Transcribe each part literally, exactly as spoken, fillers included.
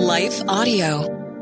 Life Audio.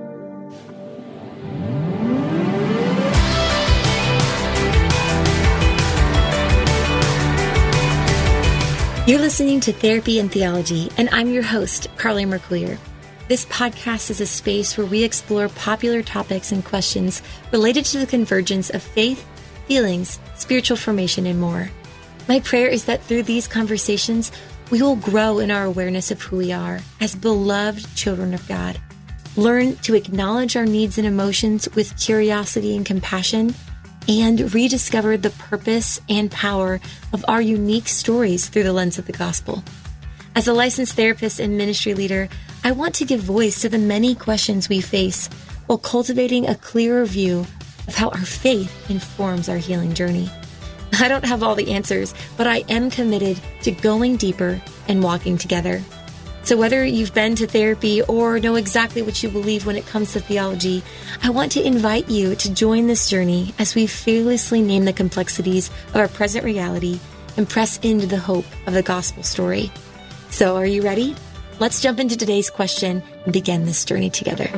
You're listening to Therapy and Theology, and I'm your host, Carly Mercoulier. This podcast is a space where we explore popular topics and questions related to the convergence of faith, feelings, spiritual formation, and more. My prayer is that through these conversations, we will grow in our awareness of who we are as beloved children of God, learn to acknowledge our needs and emotions with curiosity and compassion, and rediscover the purpose and power of our unique stories through the lens of the gospel. As a licensed therapist and ministry leader, I want to give voice to the many questions we face while cultivating a clearer view of how our faith informs our healing journey. I don't have all the answers, but I am committed to going deeper and walking together. So whether you've been to therapy or know exactly what you believe when it comes to theology, I want to invite you to join this journey as we fearlessly name the complexities of our present reality and press into the hope of the gospel story. So are you ready? Let's jump into today's question and begin this journey together.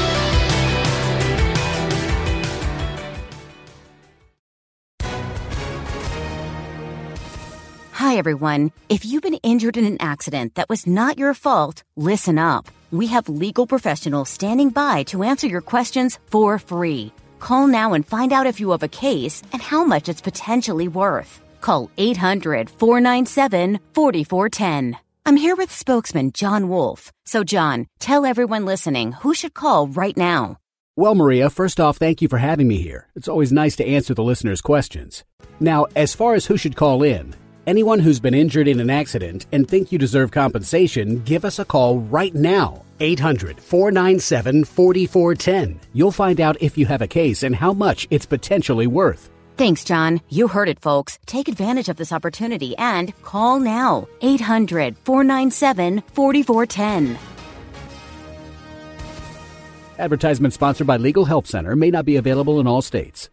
Hi, everyone. If you've been injured in an accident that was not your fault, listen up. We have legal professionals standing by to answer your questions for free. Call now and find out if you have a case and how much it's potentially worth. Call eight hundred, four nine seven, four four one zero. I'm here with spokesman John Wolf. So, John, tell everyone listening who should call right now. Well, Maria, first off, thank you for having me here. It's always nice to answer the listeners' questions. Now, as far as who should call in, anyone who's been injured in an accident and think you deserve compensation, give us a call right now. eight hundred, four nine seven, four four one zero. You'll find out if you have a case and how much it's potentially worth. Thanks, John. You heard it, folks. Take advantage of this opportunity and call now. eight hundred, four nine seven, four four one zero. Advertisement sponsored by Legal Help Center. May not be available in all states.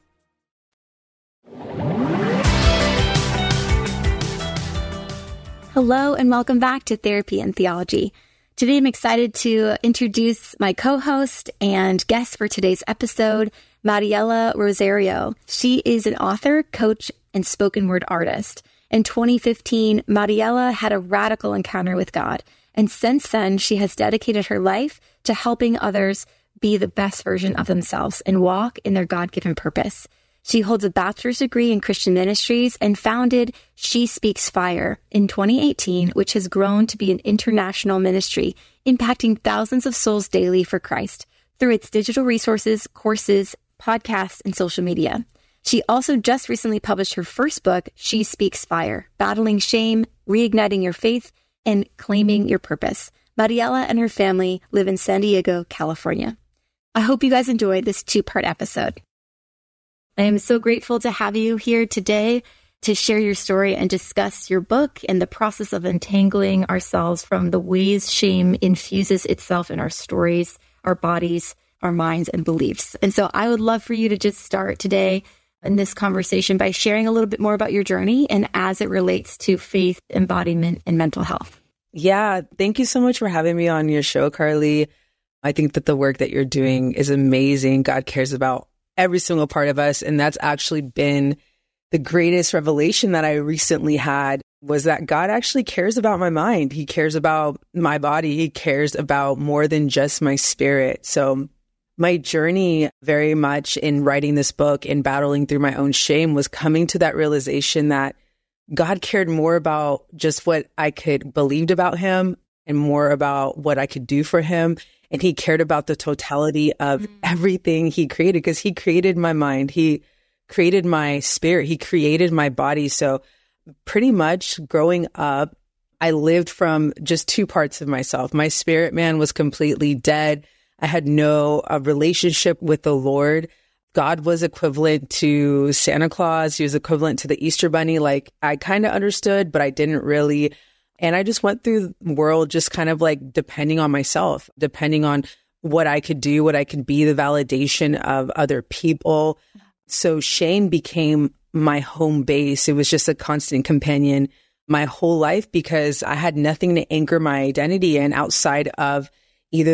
Hello and welcome back to Therapy and Theology. Today I'm excited to introduce my co-host and guest for today's episode, Mariela Rosario. She is an author, coach, and spoken word artist. In twenty fifteen, Mariela had a radical encounter with God, and since then she has dedicated her life to helping others be the best version of themselves and walk in their God-given purpose. She holds a bachelor's degree in Christian ministries and founded She Speaks Fire in twenty eighteen, which has grown to be an international ministry, impacting thousands of souls daily for Christ through its digital resources, courses, podcasts, and social media. She also just recently published her first book, She Speaks Fire, Battling Shame, Reigniting Your Faith, and Claiming Your Purpose. Mariela and her family live in San Diego, California. I hope you guys enjoyed this two-part episode. I am so grateful to have you here today to share your story and discuss your book and the process of untangling ourselves from the ways shame infuses itself in our stories, our bodies, our minds, and beliefs. And so I would love for you to just start today in this conversation by sharing a little bit more about your journey and as it relates to faith, embodiment, and mental health. Yeah, thank you so much for having me on your show, Carly. I think that the work that you're doing is amazing. God cares about every single part of us. And that's actually been the greatest revelation that I recently had, was that God actually cares about my mind. He cares about my body. He cares about more than just my spirit. So my journey very much in writing this book and battling through my own shame was coming to that realization that God cared more about just what I could believed about him and more about what I could do for him. And he cared about the totality of everything he created, because he created my mind. He created my spirit. He created my body. So pretty much growing up, I lived from just two parts of myself. My spirit man was completely dead. I had no uh, relationship with the Lord. God was equivalent to Santa Claus. He was equivalent to the Easter Bunny. Like, I kind of understood, but I didn't really. And I just went through the world just kind of like depending on myself, depending on what I could do, what I could be, the validation of other people. So shame became my home base. It was just a constant companion my whole life because I had nothing to anchor my identity in outside of either the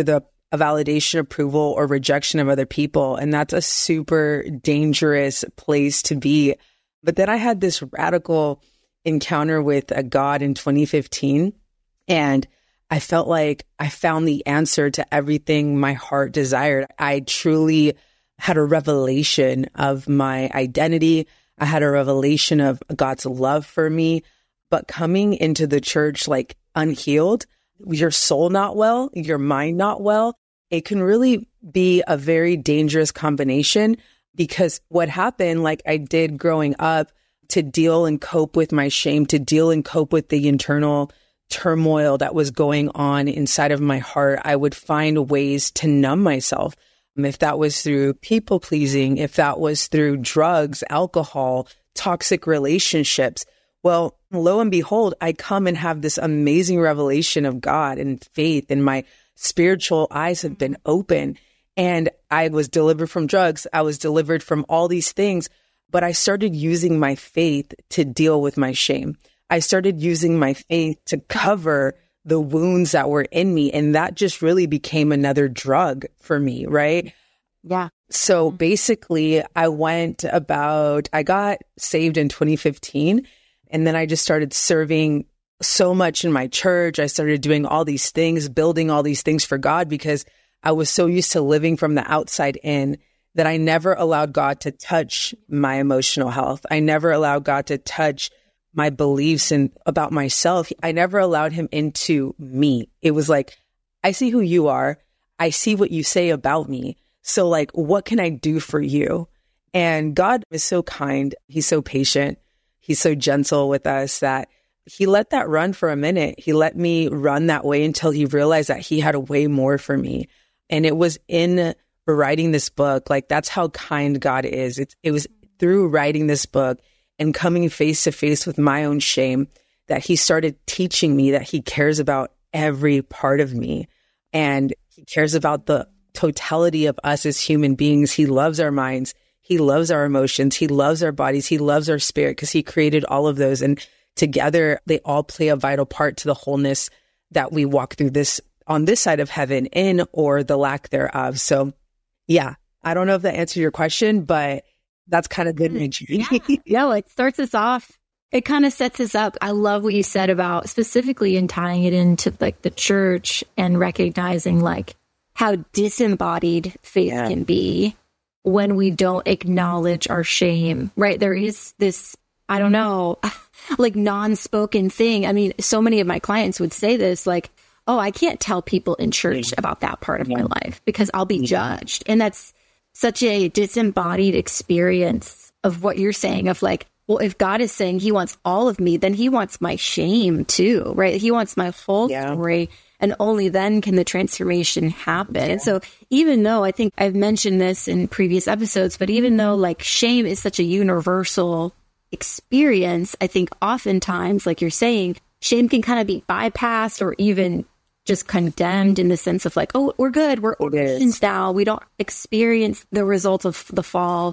a validation, approval, or rejection of other people. And that's a super dangerous place to be. But then I had this radical encounter with a God in twenty fifteen. And I felt like I found the answer to everything my heart desired. I truly had a revelation of my identity. I had a revelation of God's love for me. But coming into the church like unhealed, your soul not well, your mind not well, it can really be a very dangerous combination, because what happened, like I did growing up, to deal and cope with my shame, to deal and cope with the internal turmoil that was going on inside of my heart, I would find ways to numb myself. If that was through people pleasing, if that was through drugs, alcohol, toxic relationships. Well, lo and behold, I come and have this amazing revelation of God and faith, and my spiritual eyes have been open, and I was delivered from drugs. I was delivered from all these things, but I started using my faith to deal with my shame. I started using my faith to cover the wounds that were in me. And that just really became another drug for me, right? Yeah. So basically, I went about, I got saved in twenty fifteen. And then I just started serving so much in my church. I started doing all these things, building all these things for God, because I was so used to living from the outside in that I never allowed God to touch my emotional health. I never allowed God to touch my beliefs and about myself. I never allowed him into me. It was like, I see who you are. I see what you say about me. So like, what can I do for you? And God is so kind. He's so patient. He's so gentle with us that he let that run for a minute. He let me run that way until he realized that he had a way more for me. And it was in writing this book, like that's how kind God is. It, it was through writing this book and coming face to face with my own shame that he started teaching me that he cares about every part of me. And he cares about the totality of us as human beings. He loves our minds. He loves our emotions. He loves our bodies. He loves our spirit, because he created all of those. And together, they all play a vital part to the wholeness that we walk through this on this side of heaven in, or the lack thereof. So yeah, I don't know if that answered your question, but that's kind of good nature. Yeah. yeah, it starts us off. It kind of sets us up. I love what you said about specifically in tying it into like the church and recognizing like how disembodied faith yeah. can be when we don't acknowledge our shame, right? There is this, I don't know, like non-spoken thing. I mean, so many of my clients would say this, like, oh, I can't tell people in church about that part of my life because I'll be judged. And that's such a disembodied experience of what you're saying of like, well, if God is saying he wants all of me, then he wants my shame too, right? He wants my whole yeah. story. And only then can the transformation happen. Yeah. And so even though I think I've mentioned this in previous episodes, but even though like shame is such a universal experience, I think oftentimes, like you're saying, shame can kind of be bypassed or even just condemned in the sense of like, oh, we're good. We're Christians now. We don't experience the results of the fall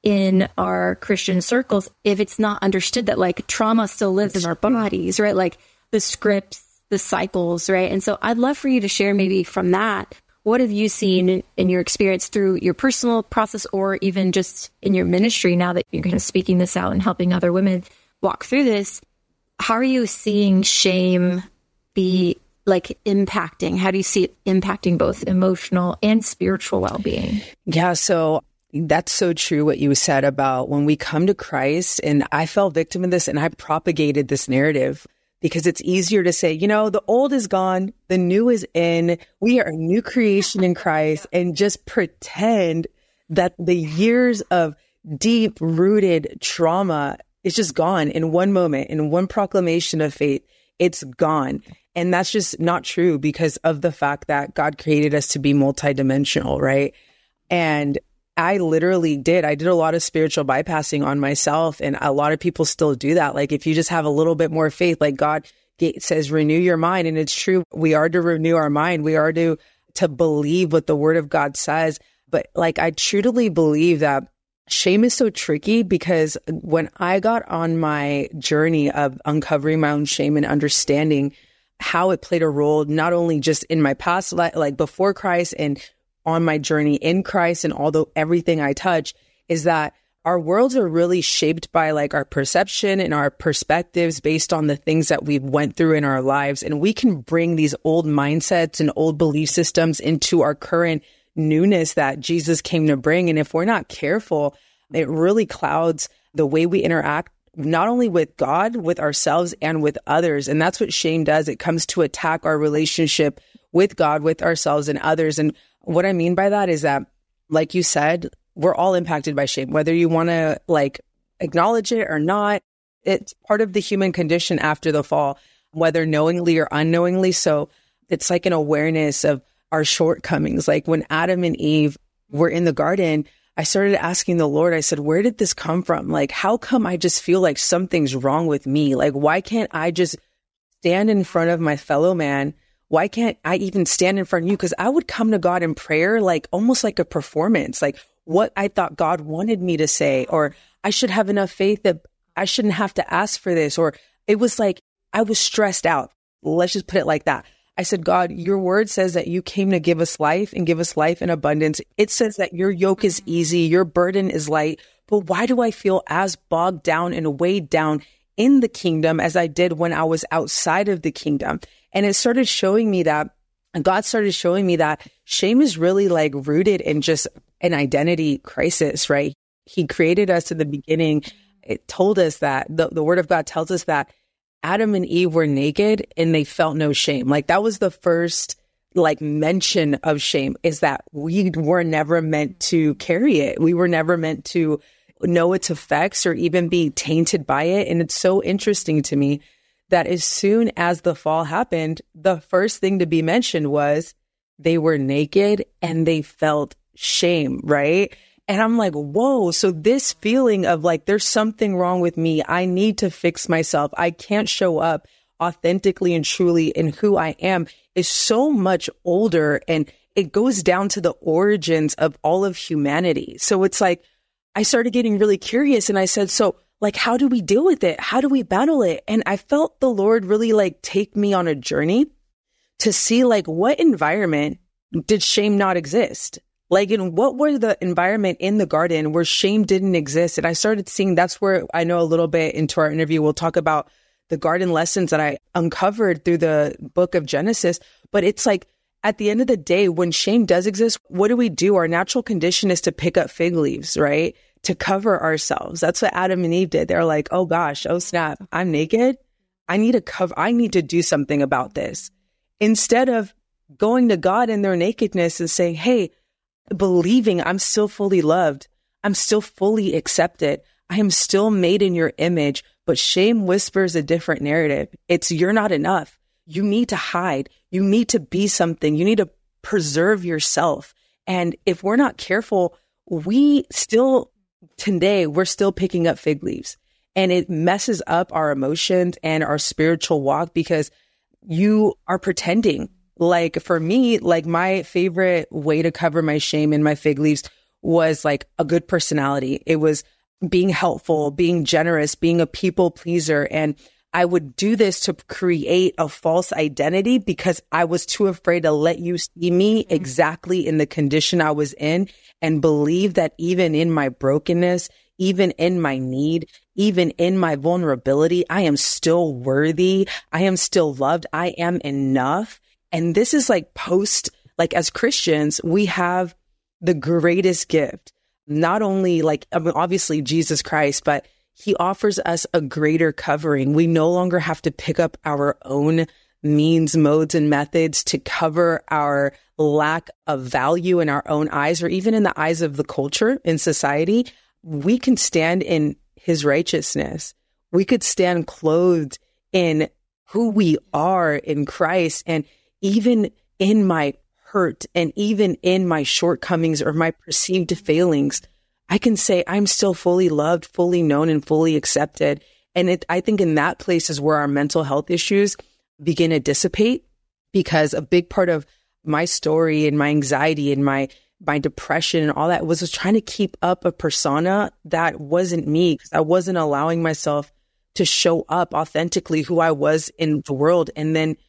in our Christian circles if it's not understood that like trauma still lives in our bodies, right? Like the scripts, the cycles, right? And so I'd love for you to share maybe from that, what have you seen in, in your experience through your personal process or even just in your ministry now that you're kind of speaking this out and helping other women walk through this? How are you seeing shame be like impacting? How do you see it impacting both emotional and spiritual well-being? Yeah, so that's so true what you said about when we come to Christ, and I fell victim of this and I propagated this narrative. Because it's easier to say, you know, the old is gone, the new is in, we are a new creation in Christ, and just pretend that the years of deep rooted trauma is just gone in one moment, in one proclamation of faith, it's gone. And that's just not true because of the fact that God created us to be multidimensional, right? And I literally did. I did a lot of spiritual bypassing on myself, and a lot of people still do that. Like if you just have a little bit more faith, like God says, renew your mind. And it's true. We are to renew our mind. We are to, to believe what the word of God says. But like, I truly believe that shame is so tricky because when I got on my journey of uncovering my own shame and understanding, how it played a role, not only just in my past life, like before Christ and on my journey in Christ and although everything I touch, is that our worlds are really shaped by like our perception and our perspectives based on the things that we've went through in our lives. And we can bring these old mindsets and old belief systems into our current newness that Jesus came to bring. And if we're not careful, it really clouds the way we interact, not only with God, with ourselves and with others. And that's what shame does. It comes to attack our relationship with God, with ourselves and others. And what I mean by that is that, like you said, we're all impacted by shame, whether you want to like acknowledge it or not. It's part of the human condition after the fall, whether knowingly or unknowingly. So it's like an awareness of our shortcomings. Like when Adam and Eve were in the garden, I started asking the Lord, I said, where did this come from? Like, how come I just feel like something's wrong with me? Like, why can't I just stand in front of my fellow man? Why can't I even stand in front of you? Because I would come to God in prayer, like almost like a performance, like what I thought God wanted me to say, or I should have enough faith that I shouldn't have to ask for this. Or it was like, I was stressed out. Let's just put it like that. I said, God, your word says that you came to give us life and give us life in abundance. It says that your yoke is easy, your burden is light. But why do I feel as bogged down and weighed down in the kingdom as I did when I was outside of the kingdom? And it started showing me that, and God started showing me that shame is really like rooted in just an identity crisis, right? He created us in the beginning. It told us that the, the word of God tells us that Adam and Eve were naked and they felt no shame. Like that was the first like mention of shame, is that we were never meant to carry it. We were never meant to know its effects or even be tainted by it. And it's so interesting to me that as soon as the fall happened, the first thing to be mentioned was they were naked and they felt shame, right? And I'm like, whoa. So this feeling of like, there's something wrong with me. I need to fix myself. I can't show up authentically and truly in who I am is so much older. And it goes down to the origins of all of humanity. So it's like, I started getting really curious and I said, so like, how do we deal with it? How do we battle it? And I felt the Lord really like take me on a journey to see like what environment did shame not exist? Like in what was the environment in the garden where shame didn't exist? And I started seeing, that's where I know a little bit into our interview, we'll talk about the garden lessons that I uncovered through the book of Genesis. But it's like, at the end of the day, when shame does exist, what do we do? Our natural condition is to pick up fig leaves, right? To cover ourselves. That's what Adam and Eve did. They're like, oh gosh, oh snap, I'm naked. I need to cover, I need to do something about this. Instead of going to God in their nakedness and saying, hey, believing I'm still fully loved. I'm still fully accepted. I am still made in your image, but shame whispers a different narrative. It's you're not enough. You need to hide. You need to be something. You need to preserve yourself. And if we're not careful, we still, today, we're still picking up fig leaves, and it messes up our emotions and our spiritual walk because you are pretending. Like for me, like my favorite way to cover my shame in my fig leaves was like a good personality. It was being helpful, being generous, being a people pleaser. And I would do this to create a false identity because I was too afraid to let you see me exactly in the condition I was in and believe that even in my brokenness, even in my need, even in my vulnerability, I am still worthy. I am still loved. I am enough. And this is like post, like as Christians, we have the greatest gift, not only like, I mean, obviously Jesus Christ, but he offers us a greater covering. We no longer have to pick up our own means, modes, and methods to cover our lack of value in our own eyes, or even in the eyes of the culture in society. We can stand in his righteousness. We could stand clothed in who we are in Christ. And even in my hurt and even in my shortcomings or my perceived failings, I can say I'm still fully loved, fully known, and fully accepted. And it, I think in that place is where our mental health issues begin to dissipate, because a big part of my story and my anxiety and my my depression and all that was just trying to keep up a persona that wasn't me, because I wasn't allowing myself to show up authentically who I was in the world. And then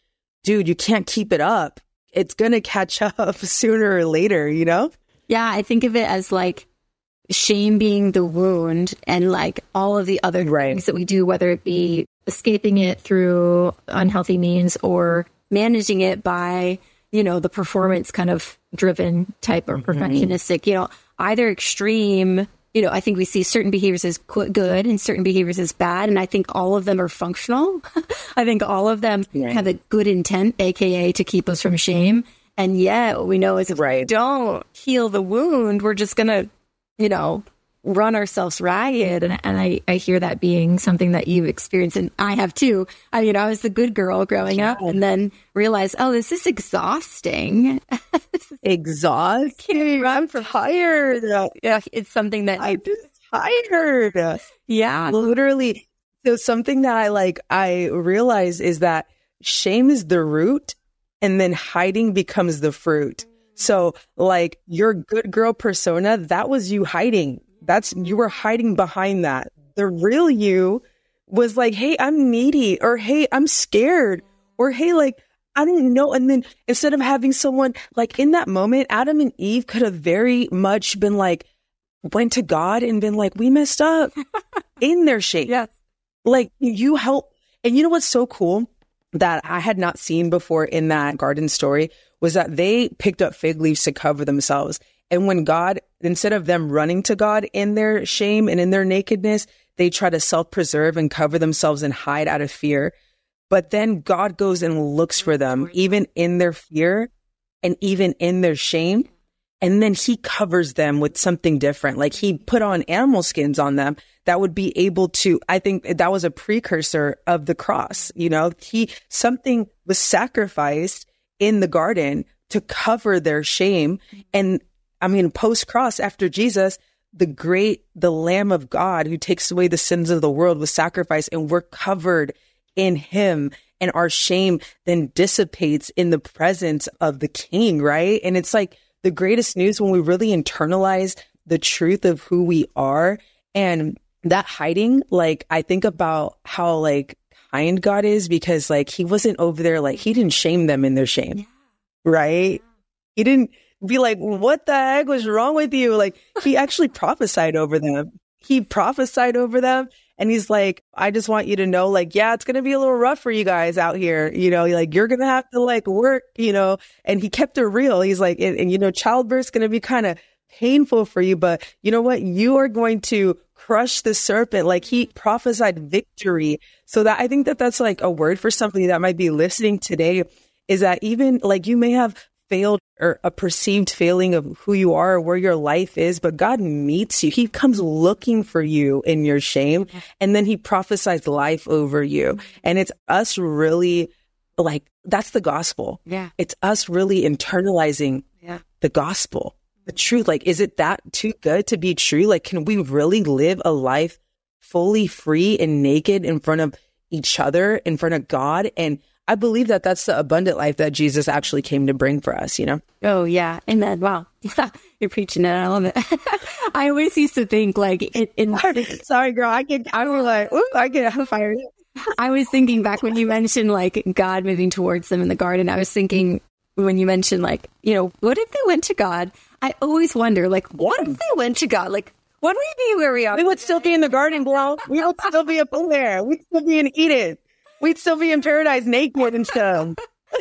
dude, you can't keep it up. It's going to catch up sooner or later, you know? Yeah, I think of it as like shame being the wound and like all of the other right. things that we do, whether it be escaping it through unhealthy means or managing it by, you know, the performance kind of driven type or perfectionistic, you know, either extreme. You know, I think we see certain behaviors as good and certain behaviors as bad. And I think all of them are functional. I think all of them right. have a good intent, A K A to keep us from shame. And yet what we know is if right. we don't heal the wound, we're just going to, you know, run ourselves ragged. And, and I, I hear that being something that you've experienced. And I have too. I mean, I was the good girl growing up and then realized, oh, this is exhausting. Exhausting? I'm tired. Yeah, it's something that I'm tired. Yeah. Literally. So something that I like, I realize is that shame is the root and then hiding becomes the fruit. So like your good girl persona, that was you hiding. That's, you were hiding behind that. The real you was like, hey, I'm needy, or hey, I'm scared, or hey, like, I didn't know. And then instead of having someone like in that moment, Adam and Eve could have very much been like, went to God and been like, we messed up in their shame. Yes. Like you help. And you know what's so cool that I had not seen before in that garden story was that they picked up fig leaves to cover themselves. And when God, instead of them running to God in their shame and in their nakedness, they try to self-preserve and cover themselves and hide out of fear. But then God goes and looks for them, even in their fear and even in their shame. And then he covers them with something different. Like he put on animal skins on them that would be able to, I think that was a precursor of the cross. You know, he, something was sacrificed in the garden to cover their shame. And I mean, post-cross, after Jesus, the great, the Lamb of God who takes away the sins of the world was sacrificed, and we're covered in him, and our shame then dissipates in the presence of the King, right? And it's like the greatest news when we really internalize the truth of who we are. And that hiding, like, I think about how like kind God is, because like he wasn't over there, like he didn't shame them in their shame, yeah. right? He didn't be like, what the heck was wrong with you? Like he actually prophesied over them. He prophesied over them. And he's like, I just want you to know, like, yeah, it's going to be a little rough for you guys out here. You know, like, you're going to have to like work, you know, and he kept it real. He's like, and, and you know, childbirth's going to be kind of painful for you, but you know what? You are going to crush the serpent. Like he prophesied victory. So that I think that that's like a word for somebody that might be listening today, is that even like you may have failed or a perceived failing of who you are or where your life is, but God meets you. He comes looking for you in your shame, and then he prophesies life over you. And it's us really like, that's the gospel. Yeah. It's us really internalizing yeah. the gospel, the truth. Like, is it that too good to be true? Like, can we really live a life fully free and naked in front of each other, in front of God? And I believe that that's the abundant life that Jesus actually came to bring for us, you know? Oh, yeah. Amen. Wow. You're preaching it. I love it. I always used to think like in, in sorry, girl. I get, I was like, ooh, I get fired. I was thinking back when you mentioned like God moving towards them in the garden. I was thinking when you mentioned like, you know, what if they went to God? I always wonder, like, what if they went to God? Like, would we be where we are? We would still be in the garden, bro. We would still be up there. We'd still be in Eden. We'd still be in paradise naked and stuff.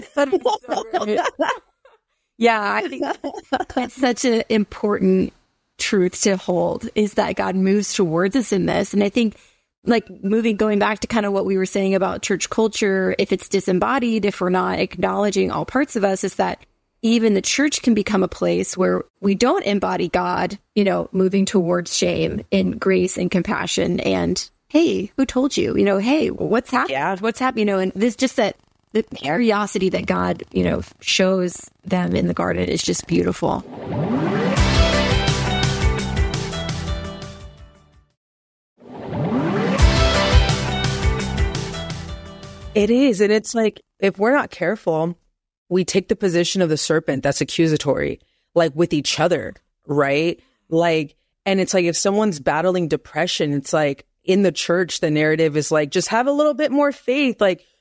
Yeah, I think that's such an important truth to hold, is that God moves towards us in this. And I think like moving, going back to kind of what we were saying about church culture, if it's disembodied, if we're not acknowledging all parts of us, is that even the church can become a place where we don't embody God, you know, moving towards shame and grace and compassion and, hey, who told you? You know, hey, what's happening? Yeah. What's happening? You know, and this just that the curiosity that God, you know, shows them in the garden is just beautiful. It is. And it's like, if we're not careful, we take the position of the serpent that's accusatory, like with each other, right? Like, and it's like, if someone's battling depression, it's like, in the church, the narrative is like, just have a little bit more faith. Like,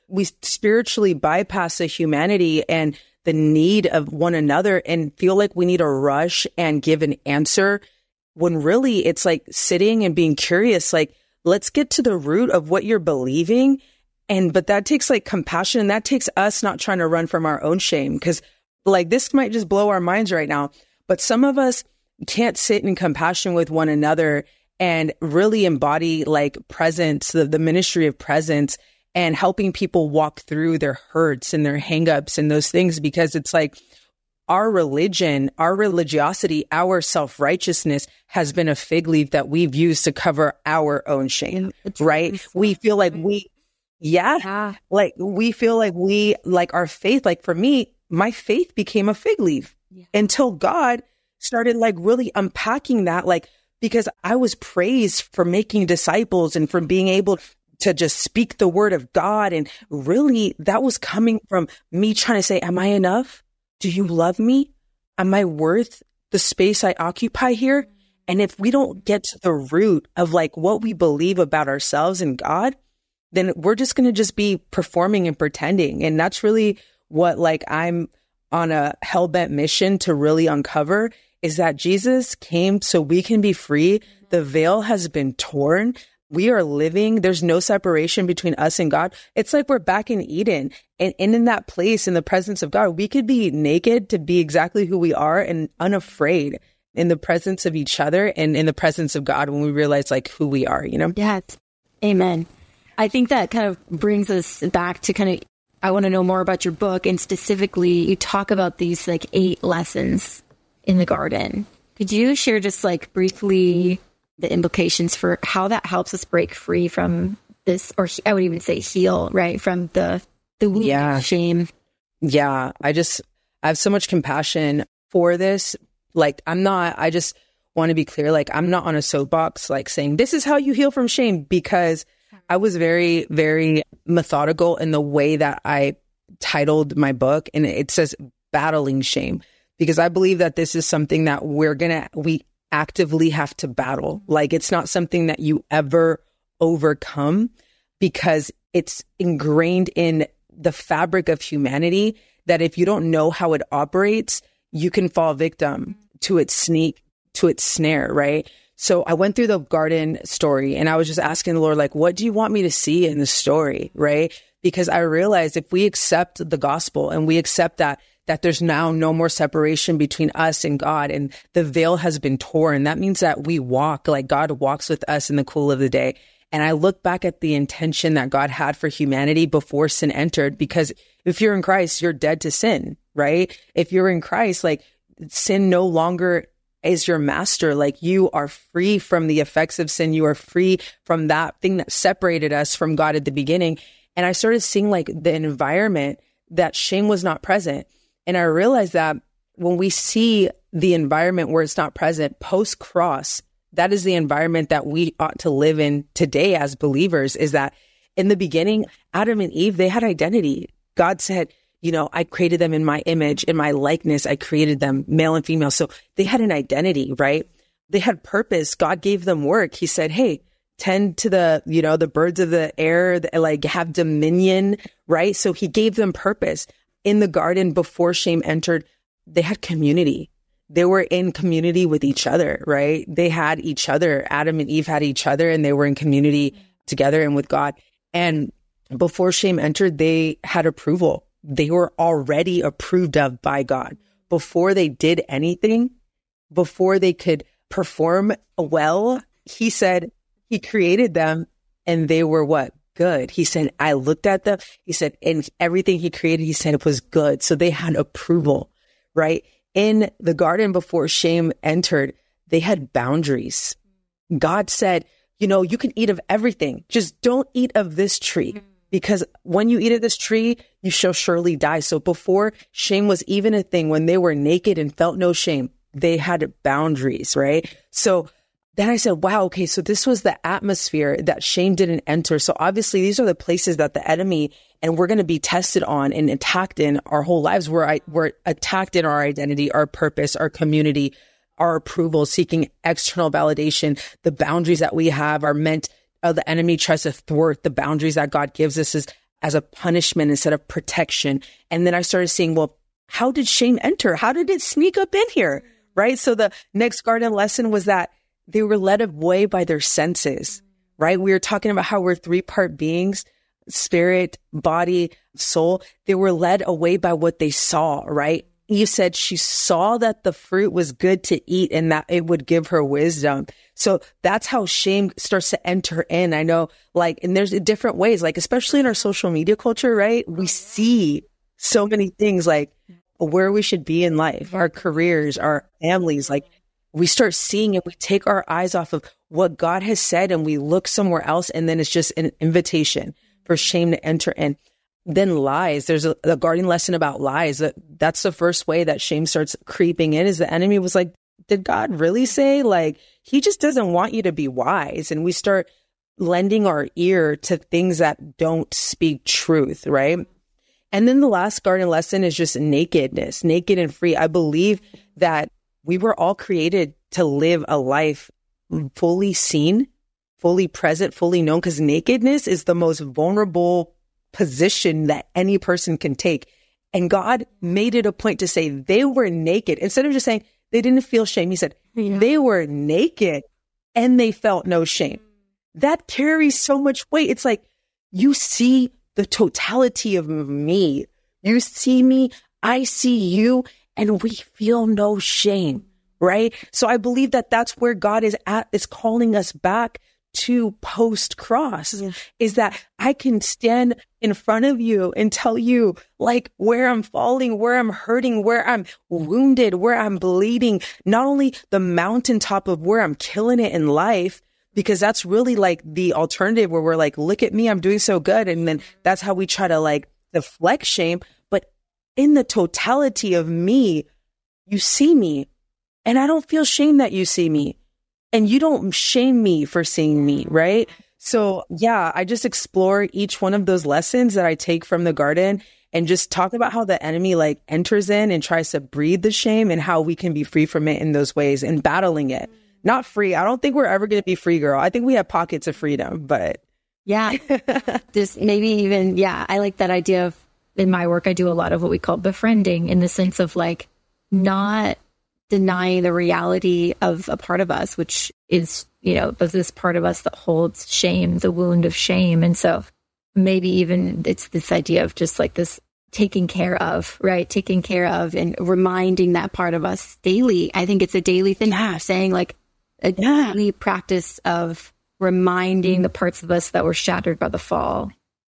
we spiritually bypass the humanity and the need of one another and feel like we need to rush and give an answer, when really it's like sitting and being curious, like, let's get to the root of what you're believing. And, but that takes like compassion, and that takes us not trying to run from our own shame. Because like, this might just blow our minds right now, but some of us can't sit in compassion with one another and really embody like presence, the, the ministry of presence, and helping people walk through their hurts and their hangups and those things, because it's like our religion, our religiosity, our self-righteousness has been a fig leaf that we've used to cover our own shame, right? We feel like we, yeah, yeah, like we feel like we, like our faith, like for me, my faith became a fig leaf yeah. until God started like really unpacking that, like, because I was praised for making disciples and for being able to just speak the word of God. And really that was coming from me trying to say, am I enough? Do you love me? Am I worth the space I occupy here? And if we don't get to the root of like what we believe about ourselves and God, then we're just going to just be performing and pretending. And that's really what like I'm on a hell-bent mission to really uncover, is that Jesus came so we can be free. The veil has been torn. We are living. There's no separation between us and God. It's like we're back in Eden. And, and in that place, in the presence of God, we could be naked to be exactly who we are and unafraid in the presence of each other and in the presence of God when we realize like who we are, you know? Yes. Amen. I think that kind of brings us back to kind of, I want to know more about your book. And specifically, you talk about these like eight lessons in the garden. Could you share just like briefly the implications for how that helps us break free from this, or I would even say heal, right? From the, the wound yeah. of shame. Yeah. I just, I have so much compassion for this. Like, I'm not, I just want to be clear. Like, I'm not on a soapbox, like saying, this is how you heal from shame, because I was very, very methodical in the way that I titled my book. And it says battling shame, because I believe that this is something that we're going to, we actively have to battle. Like, it's not something that you ever overcome, because it's ingrained in the fabric of humanity that if you don't know how it operates, you can fall victim to its sneak, to its snare, right? So I went through the garden story and I was just asking the Lord, like, what do you want me to see in the story, right? Because I realized if we accept the gospel and we accept that that there's now no more separation between us and God, and the veil has been torn, that means that we walk like God walks with us in the cool of the day. And I look back at the intention that God had for humanity before sin entered, because if you're in Christ, you're dead to sin, right? If you're in Christ, like, sin no longer is your master. Like, you are free from the effects of sin. You are free from that thing that separated us from God at the beginning. And I started seeing like the environment that shame was not present. And I realized that when we see the environment where it's not present post-cross, that is the environment that we ought to live in today as believers. Is that in the beginning, Adam and Eve, they had identity. God said, you know, I created them in my image, in my likeness. I created them male and female. So they had an identity, right? They had purpose. God gave them work. He said, hey, tend to the, you know, the birds of the air, like have dominion, right? So he gave them purpose. In the garden before shame entered, they had community. They were in community with each other, right? They had each other. Adam and Eve had each other, and they were in community together and with God. And before shame entered, they had approval. They were already approved of by God. Before they did anything, before they could perform well, he said he created them and they were what? Good. He said, I looked at them. He said, and everything he created, he said it was good. So they had approval, right? In the garden before shame entered, they had boundaries. God said, you know, you can eat of everything. Just don't eat of this tree, because when you eat of this tree, you shall surely die. So before shame was even a thing, when they were naked and felt no shame, they had boundaries, right? So then I said, wow, okay, so this was the atmosphere that shame didn't enter. So obviously these are the places that the enemy, and we're going to be tested on and attacked in our whole lives. We're, I, we're attacked in our identity, our purpose, our community, our approval, seeking external validation. The boundaries that we have are meant, uh, the enemy tries to thwart the boundaries that God gives us. Is as a punishment instead of protection. And then I started seeing, well, how did shame enter? How did it sneak up in here? Right? So the next garden lesson was that they were led away by their senses, right? We were talking about how we're three-part beings, spirit, body, soul. They were led away by what they saw, right? Eve said she saw that the fruit was good to eat and that it would give her wisdom. So that's how shame starts to enter in. I know, like, and there's different ways, like, especially in our social media culture, right? We see so many things like where we should be in life, our careers, our families, like, we start seeing it. We take our eyes off of what God has said and we look somewhere else. And then it's just an invitation for shame to enter in. Then lies. There's a, a garden lesson about lies. That that's the first way that shame starts creeping in, is the enemy was like, did God really say? Like, he just doesn't want you to be wise. And we start lending our ear to things that don't speak truth, right? And then the last garden lesson is just nakedness, naked and free. I believe that we were all created to live a life fully seen, fully present, fully known, because nakedness is the most vulnerable position that any person can take. And God made it a point to say they were naked. Instead of just saying they didn't feel shame, he said yeah. they were naked and they felt no shame. That carries so much weight. It's like, you see the totality of me. You see me, I see you, and we feel no shame, right? So I believe that that's where God is at, is calling us back to post cross, yeah. is that I can stand in front of you and tell you, like, where I'm falling, where I'm hurting, where I'm wounded, where I'm bleeding, not only the mountaintop of where I'm killing it in life, because that's really like the alternative where we're like, look at me, I'm doing so good. And then that's how we try to like deflect shame. But in the totality of me, you see me, and I don't feel shame that you see me. And you don't shame me for seeing me, right? So yeah, I just explore each one of those lessons that I take from the garden and just talk about how the enemy like enters in and tries to breed the shame and how we can be free from it in those ways and battling it. Not free. I don't think we're ever going to be free, girl. I think we have pockets of freedom, but yeah, just maybe even, yeah, I like that idea of, in my work, I do a lot of what we call befriending, in the sense of like not denying the reality of a part of us, which is, you know, of this part of us that holds shame, the wound of shame. And so maybe even it's this idea of just like this taking care of, right? Taking care of and reminding that part of us daily. I think it's a daily thing. Yeah. Saying like a yeah. daily practice of reminding the parts of us that were shattered by the fall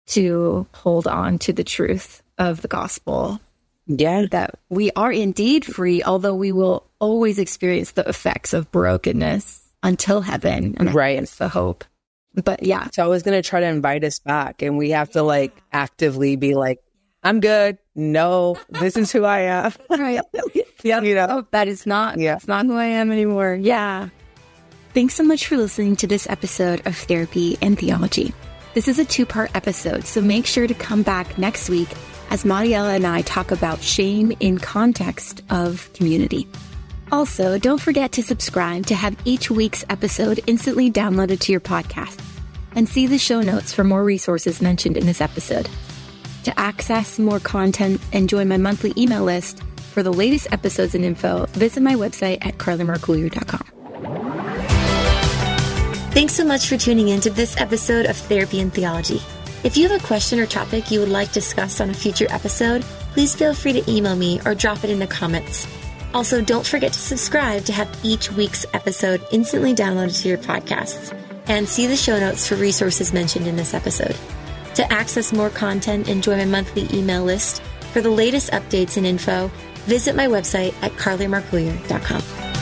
to hold on to the truth of the gospel. Yeah, that we are indeed free, although we will always experience the effects of brokenness until heaven. And right. That's the hope. But yeah. So I was going to try to invite us back, and we have to like actively be like, I'm good. No, this is who I am. Right. Yeah. You know, oh, that is not, yeah. That's not who I am anymore. Yeah. Thanks so much for listening to this episode of Therapy and Theology. This is a two-part episode, so make sure to come back next week as Mariela and I talk about shame in context of community. Also, don't forget to subscribe to have each week's episode instantly downloaded to your podcasts, and see the show notes for more resources mentioned in this episode. To access more content and join my monthly email list for the latest episodes and info, visit my website at carly marcoulier dot com. Thanks so much for tuning in to this episode of Therapy and Theology. If you have a question or topic you would like discussed on a future episode, please feel free to email me or drop it in the comments. Also, don't forget to subscribe to have each week's episode instantly downloaded to your podcasts, and see the show notes for resources mentioned in this episode. To access more content and join my monthly email list for the latest updates and info, visit my website at carly marcoulier dot com.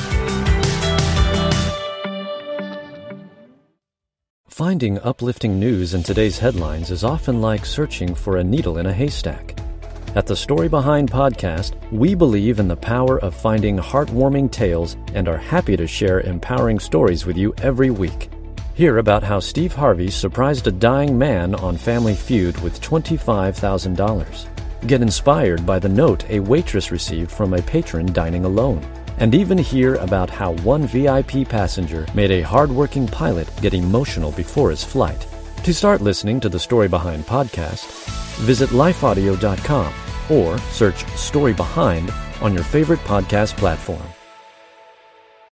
Finding uplifting news in today's headlines is often like searching for a needle in a haystack. At the Story Behind podcast, we believe in the power of finding heartwarming tales and are happy to share empowering stories with you every week. Hear about how Steve Harvey surprised a dying man on Family Feud with twenty-five thousand dollars. Get inspired by the note a waitress received from a patron dining alone. And even hear about how one V I P passenger made a hardworking pilot get emotional before his flight. To start listening to the Story Behind podcast, visit life audio dot com or search Story Behind on your favorite podcast platform.